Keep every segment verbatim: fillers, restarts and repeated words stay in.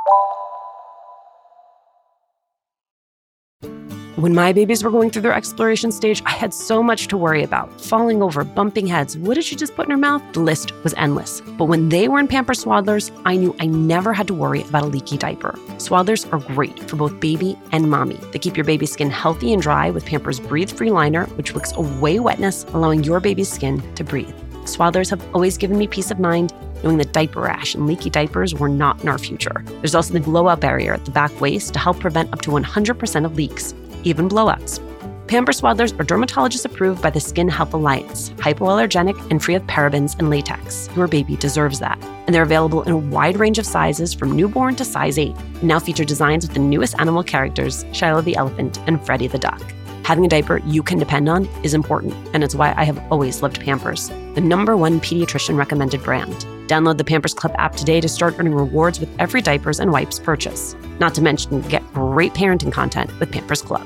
When my babies were going through their exploration stage, I had so much to worry about. Falling over, bumping heads. What did she just put in her mouth? The list was endless. But when they were in Pampers Swaddlers, I knew I never had to worry about a leaky diaper. Swaddlers are great for both baby and mommy. They keep your baby's skin healthy and dry with Pampers Breathe Free Liner, which wicks away wetness, allowing your baby's skin to breathe. Swaddlers have always given me peace of mind, knowing that diaper rash and leaky diapers were not in our future. There's also the blowout barrier at the back waist to help prevent up to one hundred percent of leaks, even blowouts. Pampers Swaddlers are dermatologist approved by the Skin Health Alliance, hypoallergenic and free of parabens and latex. Your baby deserves that. And they're available in a wide range of sizes from newborn to size eight, and now feature designs with the newest animal characters, Shiloh the elephant and Freddie the duck. Having a diaper you can depend on is important, and it's why I have always loved Pampers, the number one pediatrician recommended brand. Download the Pampers Club app today to start earning rewards with every diapers and wipes purchase. Not to mention, get great parenting content with Pampers Club.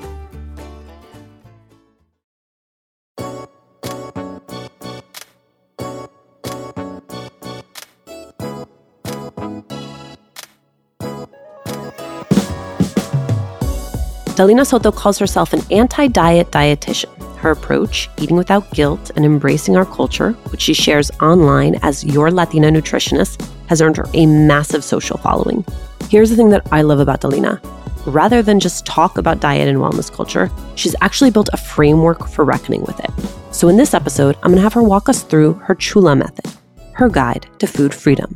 Dalina Soto calls herself an anti-diet dietitian. Her approach, eating without guilt and embracing our culture, which she shares online as Your Latina Nutritionist, has earned her a massive social following. Here's the thing that I love about Dalina. Rather than just talk about diet and wellness culture, she's actually built a framework for reckoning with it. So in this episode, I'm going to have her walk us through her Chula method, her guide to food freedom.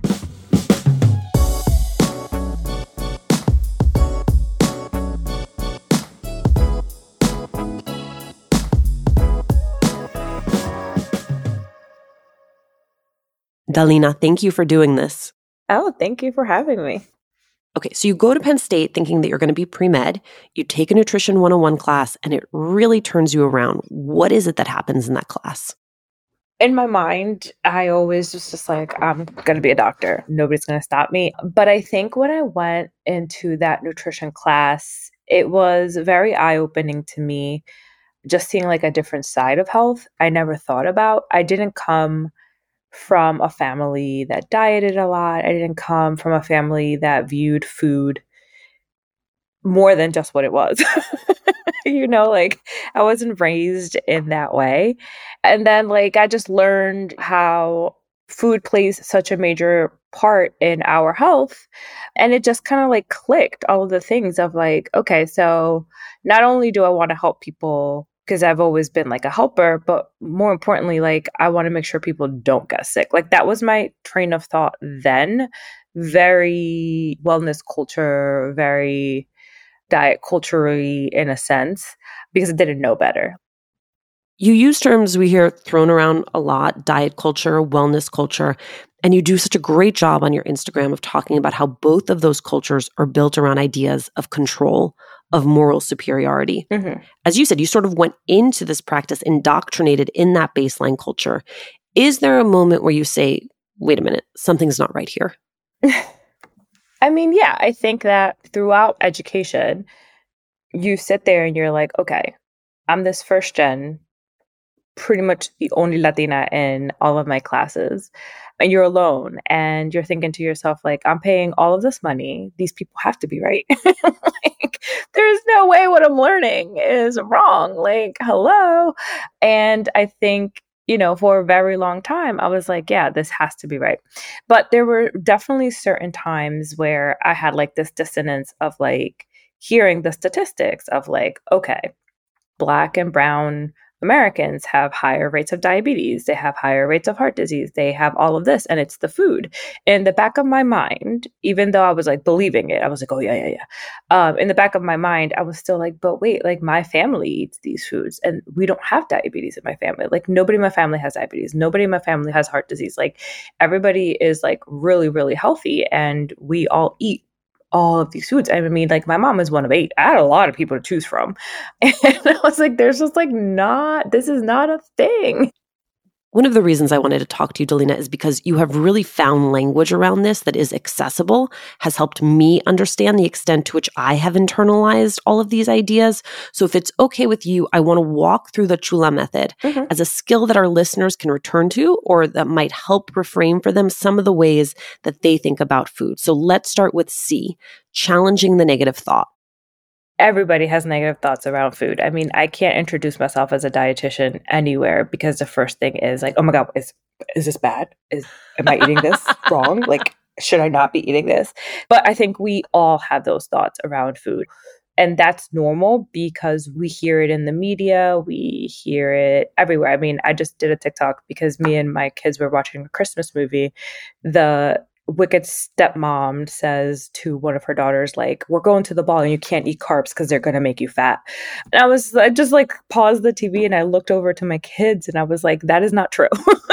Dalina, thank you for doing this. Oh, thank you for having me. Okay, so you go to Penn State thinking that you're going to be pre-med, you take a Nutrition one oh one class, and it really turns you around. What is it that happens in that class? In my mind, I always was just like, I'm going to be a doctor. Nobody's going to stop me. But I think when I went into that nutrition class, it was very eye-opening to me, just seeing like a different side of health I never thought about. I didn't come from a family that dieted a lot. I didn't come from a family that viewed food more than just what it was. You know, like I wasn't raised in that way. And then like I just learned how food plays such a major part in our health. And it just kind of like clicked all of the things of like, okay, so not only do I want to help people because I've always been like a helper, but more importantly, like I want to make sure people don't get sick. Like that was my train of thought then. Very wellness culture, very diet culture-y in a sense, because I didn't know better. You use terms we hear thrown around a lot, diet culture, wellness culture, and you do such a great job on your Instagram of talking about how both of those cultures are built around ideas of control, of moral superiority. Mm-hmm. As you said, you sort of went into this practice indoctrinated in that baseline culture. Is there a moment where you say, wait a minute, something's not right here? I mean, yeah, I think that throughout education, you sit there and you're like, okay, I'm this first gen, pretty much the only Latina in all of my classes, and you're alone and you're thinking to yourself, like, I'm paying all of this money. These people have to be right. Like, there's no way what I'm learning is wrong. Like, hello. And I think, you know, for a very long time, I was like, yeah, this has to be right. But there were definitely certain times where I had like this dissonance of like hearing the statistics of like, okay, Black and brown Americans have higher rates of diabetes. They have higher rates of heart disease. They have all of this, and it's the food. In the back of my mind, even though I was like believing it, I was like, oh, yeah, yeah, yeah. Um, in the back of my mind, I was still like, but wait, like my family eats these foods and we don't have diabetes in my family. Like nobody in my family has diabetes. Nobody in my family has heart disease. Like everybody is like really, really healthy and we all eat all of these foods. I mean, like my mom is one of eight. I had a lot of people to choose from. And I was like, there's just like not, this is not a thing. One of the reasons I wanted to talk to you, Delina, is because you have really found language around this that is accessible, has helped me understand the extent to which I have internalized all of these ideas. So if it's okay with you, I want to walk through the Chula method mm-hmm. as a skill that our listeners can return to or that might help reframe for them some of the ways that they think about food. So let's start with C, challenging the negative thought. Everybody has negative thoughts around food. I mean, I can't introduce myself as a dietitian anywhere because the first thing is like, oh my God, is is this bad? Is am I eating this wrong? Like, should I not be eating this? But I think we all have those thoughts around food. And that's normal because we hear it in the media. We hear it everywhere. I mean, I just did a TikTok because me and my kids were watching a Christmas movie. The wicked stepmom says to one of her daughters, like, we're going to the ball and you can't eat carbs because they're going to make you fat. And I was, I just like paused the T V and I looked over to my kids and I was like, that is not true.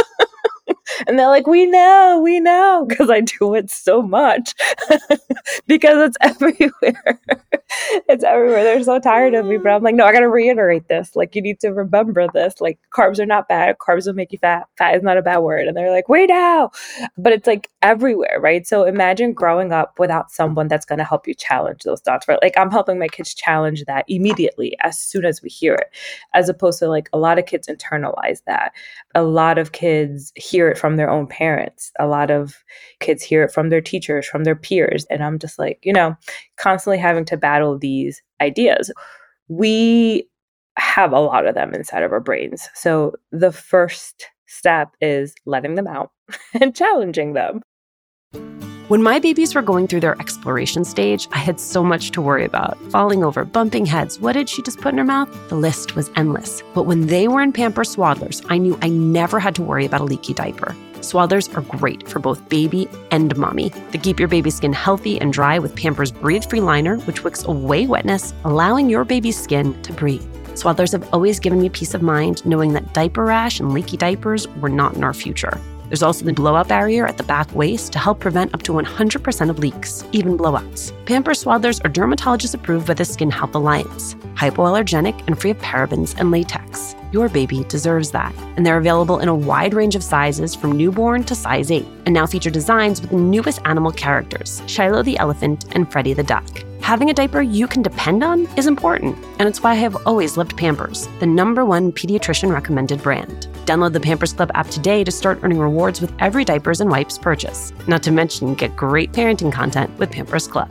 And they're like, we know, we know, because I do it so much because it's everywhere. It's everywhere. They're so tired of me, but I'm like, no, I got to reiterate this. Like, you need to remember this. Like, carbs are not bad. Carbs will make you fat. Fat is not a bad word. And they're like, wait now. But it's like everywhere, right? So imagine growing up without someone that's going to help you challenge those thoughts, right? Like, I'm helping my kids challenge that immediately as soon as we hear it, as opposed to like a lot of kids internalize that. A lot of kids hear it from their own parents. A lot of kids hear it from their teachers, from their peers. And I'm just like, you know, constantly having to battle these ideas. We have a lot of them inside of our brains. So the first step is letting them out and challenging them. When my babies were going through their exploration stage, I had so much to worry about. Falling over, bumping heads. What did she just put in her mouth? The list was endless. But when they were in Pampers Swaddlers, I knew I never had to worry about a leaky diaper. Swaddlers are great for both baby and mommy. They keep your baby's skin healthy and dry with Pampers Breathe-Free Liner, which wicks away wetness, allowing your baby's skin to breathe. Swaddlers have always given me peace of mind knowing that diaper rash and leaky diapers were not in our future. There's also the blowout barrier at the back waist to help prevent up to one hundred percent of leaks, even blowouts. Pampers Swaddlers are dermatologist approved by the Skin Health Alliance, hypoallergenic and free of parabens and latex. Your baby deserves that. And they're available in a wide range of sizes from newborn to size eight, and now feature designs with the newest animal characters, Shiloh the elephant and Freddie the duck. Having a diaper you can depend on is important, and it's why I have always loved Pampers, the number one pediatrician recommended brand. Download the Pampers Club app today to start earning rewards with every diapers and wipes purchase. Not to mention, get great parenting content with Pampers Club.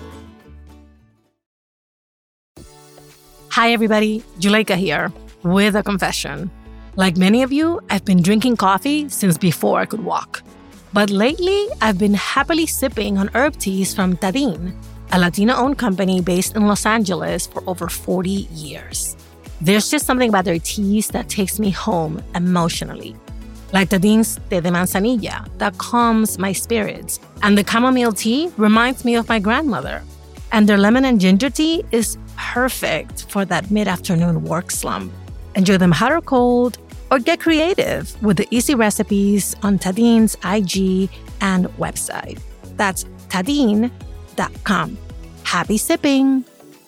Hi everybody, Juleyka here with a confession. Like many of you, I've been drinking coffee since before I could walk. But lately, I've been happily sipping on herb teas from Tajín, a Latina-owned company based in Los Angeles for over forty years. There's just something about their teas that takes me home emotionally. Like Tadín's Té de Manzanilla that calms my spirits, and the chamomile tea reminds me of my grandmother. And their lemon and ginger tea is perfect for that mid-afternoon work slump. Enjoy them hot or cold, or get creative with the easy recipes on Tadín's I G and website. That's tadín dot com. Happy sipping!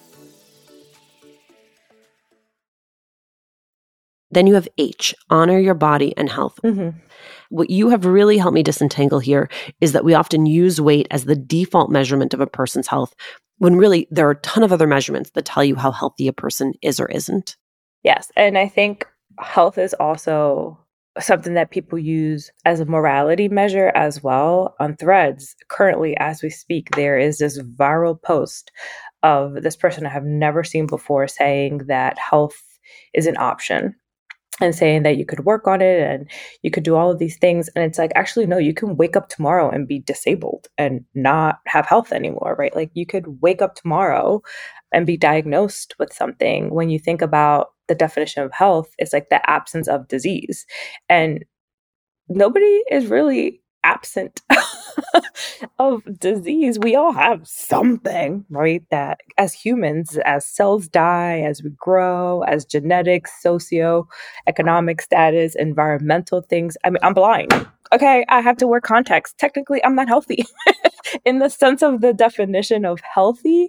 Then you have H, honor your body and health. Mm-hmm. What you have really helped me disentangle here is that we often use weight as the default measurement of a person's health, when really there are a ton of other measurements that tell you how healthy a person is or isn't. Yes, and I think health is also something that people use as a morality measure as well. On Threads, currently, as we speak, there is this viral post of this person I have never seen before saying that health is an option and saying that you could work on it and you could do all of these things. And it's like, actually, no, you can wake up tomorrow and be disabled and not have health anymore, right? Like you could wake up tomorrow and be diagnosed with something. When you think about the definition of health, it's like the absence of disease. And nobody is really absent of disease. We all have something, right? That as humans, as cells die, as we grow, as genetics, socio-economic status, environmental things. I mean, I'm blind. Okay, I have to wear contacts. Technically, I'm not healthy. In the sense of the definition of healthy,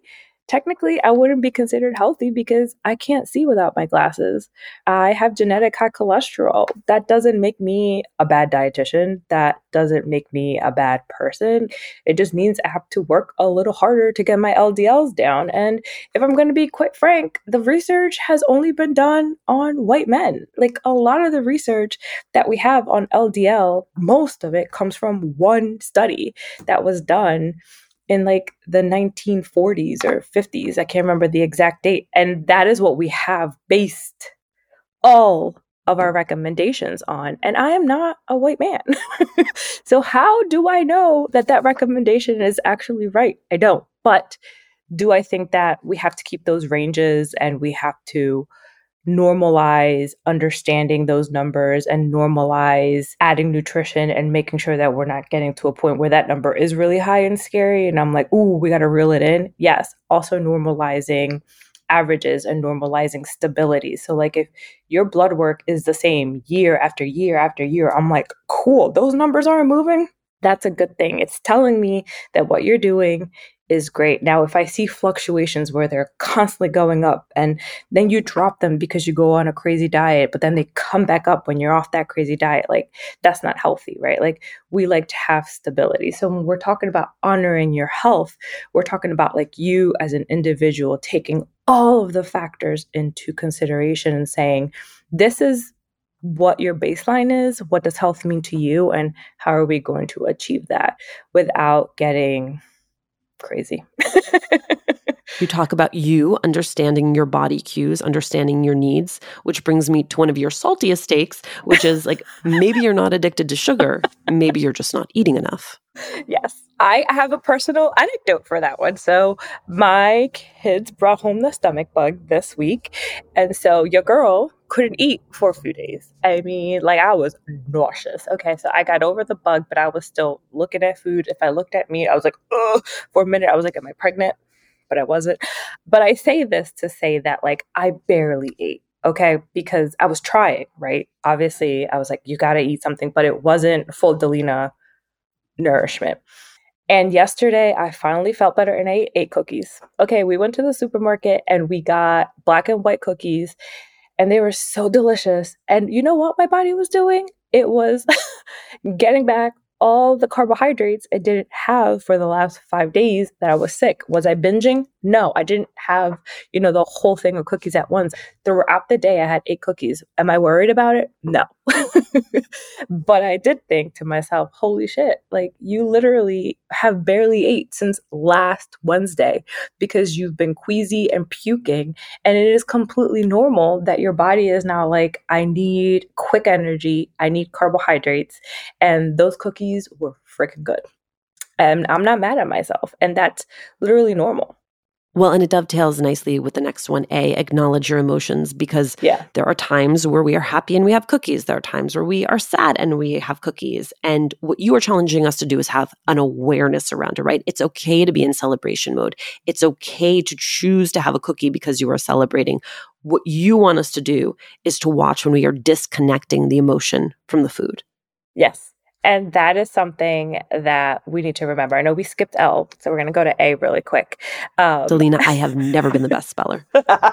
technically I wouldn't be considered healthy because I can't see without my glasses. I have genetic high cholesterol. That doesn't make me a bad dietitian. That doesn't make me a bad person. It just means I have to work a little harder to get my L D Ls down. And if I'm going to be quite frank, the research has only been done on white men. Like a lot of the research that we have on L D L, most of it comes from one study that was done in like the nineteen forties or fifties. I can't remember the exact date. And that is what we have based all of our recommendations on. And I am not a white man. So how do I know that that recommendation is actually right? I don't. But do I think that we have to keep those ranges and we have to normalize understanding those numbers and normalize adding nutrition and making sure that we're not getting to a point where that number is really high and scary and I'm like, ooh, we got to reel it in? Yes. Also normalizing averages and normalizing stability. So like if your blood work is the same year after year after year, I'm like, cool, those numbers aren't moving. That's a good thing. It's telling me that what you're doing is great. Now, if I see fluctuations where they're constantly going up and then you drop them because you go on a crazy diet, but then they come back up when you're off that crazy diet, like that's not healthy, right? Like we like to have stability. So when we're talking about honoring your health, we're talking about like you as an individual taking all of the factors into consideration and saying, this is what your baseline is, what does health mean to you, and how are we going to achieve that without getting crazy. You talk about you understanding your body cues, understanding your needs, which brings me to one of your saltiest takes, which is like, maybe you're not addicted to sugar. Maybe you're just not eating enough. Yes. I have a personal anecdote for that one. So my kids brought home the stomach bug this week. And so your girl couldn't eat for a few days. I mean, like I was nauseous. Okay. So I got over the bug, but I was still looking at food. If I looked at meat, I was like, ugh. For a minute, I was like, am I pregnant? But I wasn't. But I say this to say that like I barely ate. Okay. Because I was trying, right? Obviously, I was like, you got to eat something, but it wasn't full Delina nourishment. And yesterday, I finally felt better and I ate eight cookies. Okay, we went to the supermarket and we got black and white cookies and they were so delicious. And you know what my body was doing? It was getting back all the carbohydrates it didn't have for the last five days that I was sick. Was I binging? No, I didn't have, you know, the whole thing of cookies at once. Throughout the day, I had eight cookies. Am I worried about it? No. But I did think to myself, holy shit, like you literally have barely ate since last Wednesday because you've been queasy and puking. And it is completely normal that your body is now like, I need quick energy. I need carbohydrates. And those cookies were freaking good. And I'm not mad at myself. And that's literally normal. Well, and it dovetails nicely with the next one, A, acknowledge your emotions, because yeah. there are times where we are happy and we have cookies. There are times where we are sad and we have cookies. And what you are challenging us to do is have an awareness around it, right? It's okay to be in celebration mode. It's okay to choose to have a cookie because you are celebrating. What you want us to do is to watch when we are disconnecting the emotion from the food. Yes. And that is something that we need to remember. I know we skipped L, so we're going to go to A really quick. Um, Delina, I have never been the best speller.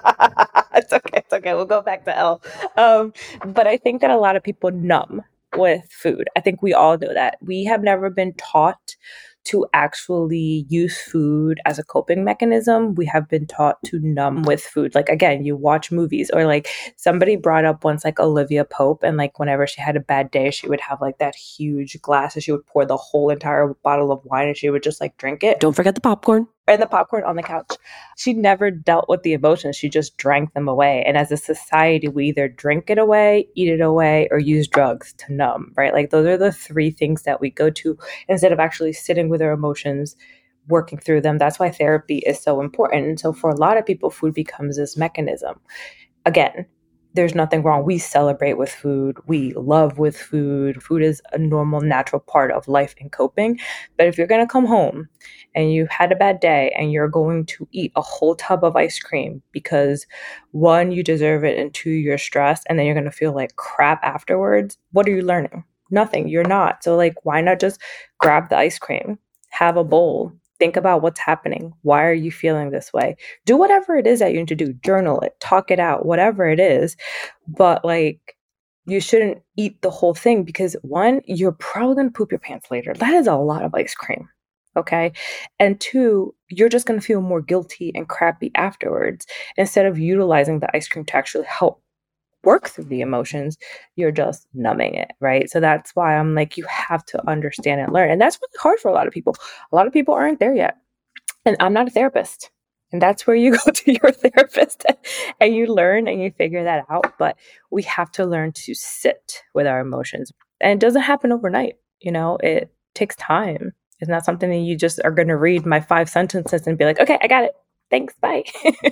It's okay. It's okay. We'll go back to L. Um, but I think that a lot of people numb with food. I think we all know that. We have never been taught to actually use food as a coping mechanism. We have been taught to numb with food. Like, again, you watch movies or like somebody brought up once like Olivia Pope and like whenever she had a bad day, she would have like that huge glass and she would pour the whole entire bottle of wine and she would just like drink it. Don't forget the popcorn. And the popcorn on the couch. She never dealt with the emotions. She just drank them away. And as a society, we either drink it away, eat it away, or use drugs to numb, right? Like those are the three things that we go to instead of actually sitting with our emotions, working through them. That's why therapy is so important. And so for a lot of people, food becomes this mechanism. Again, there's nothing wrong. We celebrate with food. We love with food. Food is a normal, natural part of life and coping. But if you're going to come home and you had a bad day and you're going to eat a whole tub of ice cream because one, you deserve it, and two, you're stressed, and then you're going to feel like crap afterwards, what are you learning? Nothing. You're not. So like, why not just grab the ice cream, have a bowl, Think about what's happening. Why are you feeling this way? Do whatever it is that you need to do. Journal it, talk it out, whatever it is. But like, you shouldn't eat the whole thing because one, you're probably going to poop your pants later. That is a lot of ice cream. Okay. And two, you're just going to feel more guilty and crappy afterwards. Instead of utilizing the ice cream to actually help work through the emotions, you're just numbing it, right? So that's why I'm like, you have to understand and learn. And that's really hard for a lot of people. A lot of people aren't there yet. And I'm not a therapist. And that's where you go to your therapist and you learn and you figure that out. But we have to learn to sit with our emotions. And it doesn't happen overnight. You know, it takes time. It's not something that you just are going to read my five sentences and be like, okay, I got it. Thanks. Bye.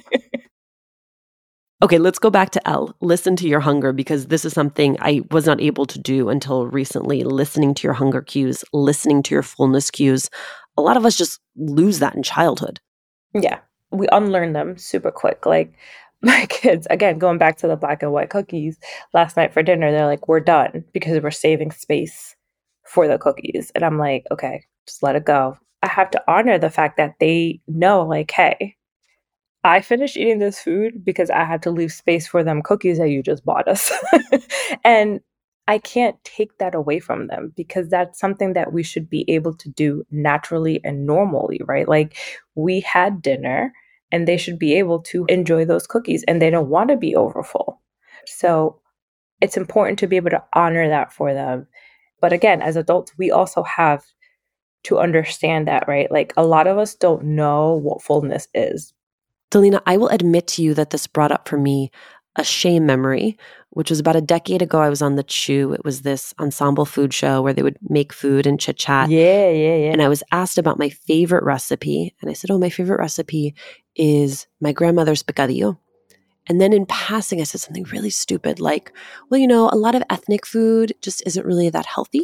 Okay, let's go back to Elle. Listen to your hunger, because this is something I was not able to do until recently. Listening to your hunger cues, listening to your fullness cues. A lot of us just lose that in childhood. Yeah, we unlearn them super quick. Like my kids, again, going back to the black and white cookies, last night for dinner, they're like, we're done because we're saving space for the cookies. And I'm like, okay, just let it go. I have to honor the fact that they know, like, hey, I finished eating this food because I had to leave space for them cookies that you just bought us. And I can't take that away from them because that's something that we should be able to do naturally and normally, right? Like we had dinner and they should be able to enjoy those cookies and they don't want to be overfull. So it's important to be able to honor that for them. But again, as adults, we also have to understand that, right? Like a lot of us don't know what fullness is. Delina, I will admit to you that this brought up for me a shame memory, which was about a decade ago. I was on The Chew. It was this ensemble food show where they would make food and chit chat. Yeah, yeah, yeah. And I was asked about my favorite recipe. And I said, oh, my favorite recipe is my grandmother's picadillo. And then in passing, I said something really stupid like, well, you know, a lot of ethnic food just isn't really that healthy.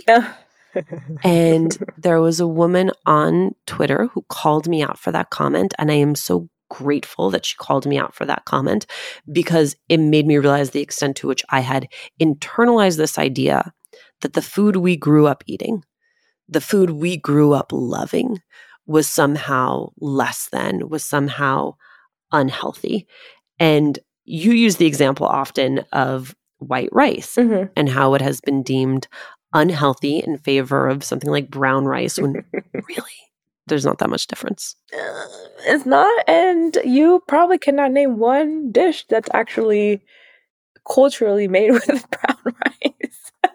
And there was a woman on Twitter who called me out for that comment. And I am so grateful that she called me out for that comment because it made me realize the extent to which I had internalized this idea that the food we grew up eating, the food we grew up loving was somehow less than, was somehow unhealthy. And you use the example often of white rice mm-hmm. and how it has been deemed unhealthy in favor of something like brown rice when really there's not that much difference. Uh, it's not. And you probably cannot name one dish that's actually culturally made with brown rice.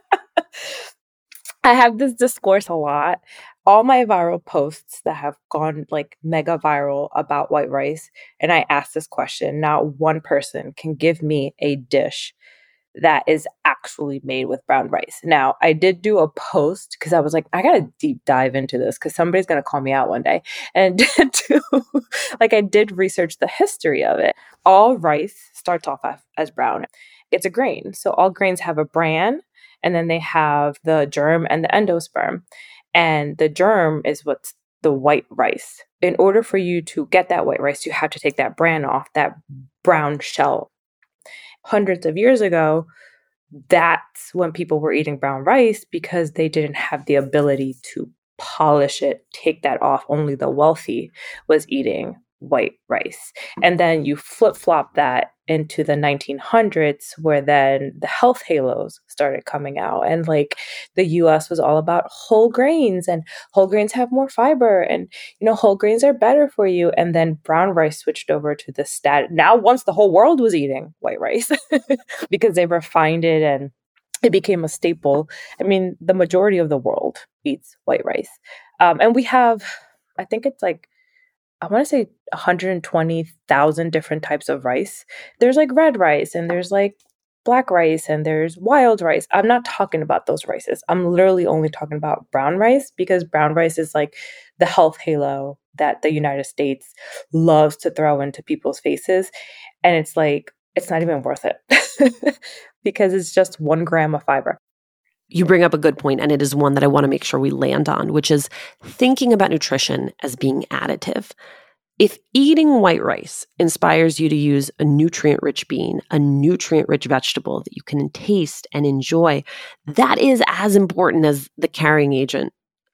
I have this discourse a lot. All my viral posts that have gone like mega viral about white rice, and I ask this question, not one person can give me a dish that is actually made with brown rice. Now, I did do a post because I was like, I got to deep dive into this because somebody's going to call me out one day. And did do, like I did research the history of it. All rice starts off as, as brown. It's a grain. So all grains have a bran, and then they have the germ and the endosperm. And the germ is what's the white rice. In order for you to get that white rice, you have to take that bran off, that brown shell. Hundreds of years ago, that's when people were eating brown rice because they didn't have the ability to polish it, take that off. Only the wealthy was eating white rice. And then you flip-flop that into the nineteen hundreds where then the health halos started coming out. And like the U S was all about whole grains, and whole grains have more fiber, and you know, whole grains are better for you. And then brown rice switched over to the stat. Now, once the whole world was eating white rice because they refined it and it became a staple. I mean, the majority of the world eats white rice. Um, and we have, I think it's like, I want to say one hundred twenty thousand different types of rice. There's like red rice, and there's like black rice, and there's wild rice. I'm not talking about those rices. I'm literally only talking about brown rice because brown rice is like the health halo that the United States loves to throw into people's faces. And it's like, it's not even worth it because it's just one gram of fiber. You bring up a good point, and it is one that I want to make sure we land on, which is thinking about nutrition as being additive. If eating white rice inspires you to use a nutrient-rich bean, a nutrient-rich vegetable that you can taste and enjoy, that is as important as the carrying agent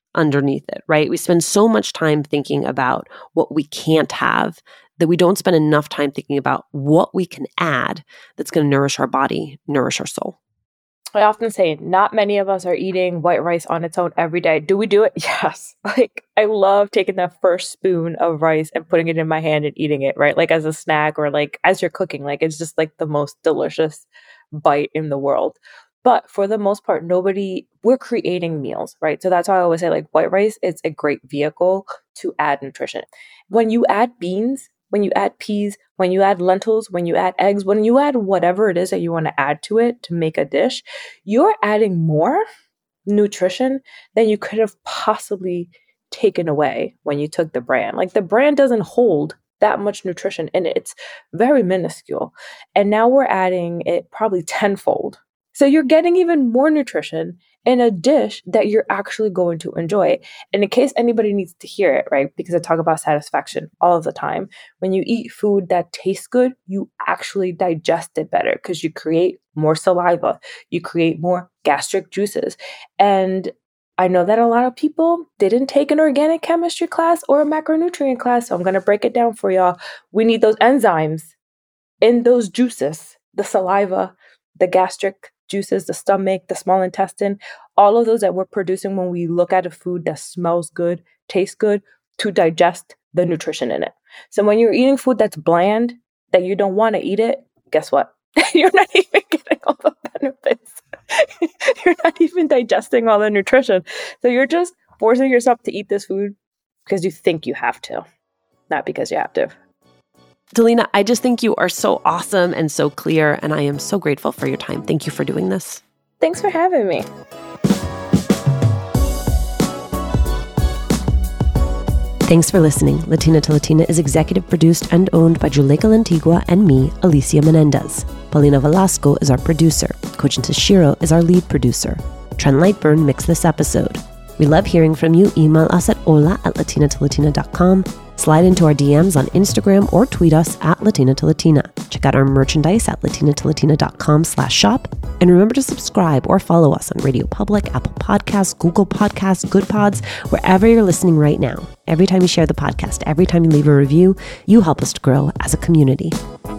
underneath it, right? We spend so much time thinking about what we can't have that we don't spend enough time thinking about what we can add that's going to nourish our body, nourish our soul. I often say not many of us are eating white rice on its own every day. Do we do it? Yes. Like I love taking that first spoon of rice and putting it in my hand and eating it, right? Like as a snack or like as you're cooking, like it's just like the most delicious bite in the world. But for the most part, nobody, we're creating meals, right? So that's why I always say like white rice, it's a great vehicle to add nutrition. When you add beans, when you add peas, when you add lentils, when you add eggs, when you add whatever it is that you want to add to it to make a dish, you're adding more nutrition than you could have possibly taken away when you took the bran. Like the bran doesn't hold that much nutrition in it. It's very minuscule. And now we're adding it probably tenfold. So you're getting even more nutrition in a dish that you're actually going to enjoy. And in case anybody needs to hear it, right? Because I talk about satisfaction all of the time. When you eat food that tastes good, you actually digest it better because you create more saliva. You create more gastric juices. And I know that a lot of people didn't take an organic chemistry class or a macronutrient class. So I'm going to break it down for y'all. We need those enzymes in those juices, the saliva, the gastric juices, the stomach, the small intestine, all of those that we're producing when we look at a food that smells good, tastes good, to digest the nutrition in it. So when you're eating food that's bland, that you don't want to eat it, guess what? You're not even getting all the benefits. You're not even digesting all the nutrition. So you're just forcing yourself to eat this food because you think you have to, not because you have to. Delina, I just think you are so awesome and so clear, and I am so grateful for your time. Thank you for doing this. Thanks for having me. Thanks for listening. Latina to Latina is executive produced and owned by Juleyka Lantigua and me, Alicia Menendez. Paulina Velasco is our producer. Kojin Tashiro is our lead producer. Trent Lightburn mixed this episode. We love hearing from you. Email us at hola at latina to latina dot com. Slide into our D Ms on Instagram or tweet us at Latina to Latina. Check out our merchandise at latina to latina dot com slash shop. And remember to subscribe or follow us on Radio Public, Apple Podcasts, Google Podcasts, Good Pods, wherever you're listening right now. Every time you share the podcast, every time you leave a review, you help us to grow as a community.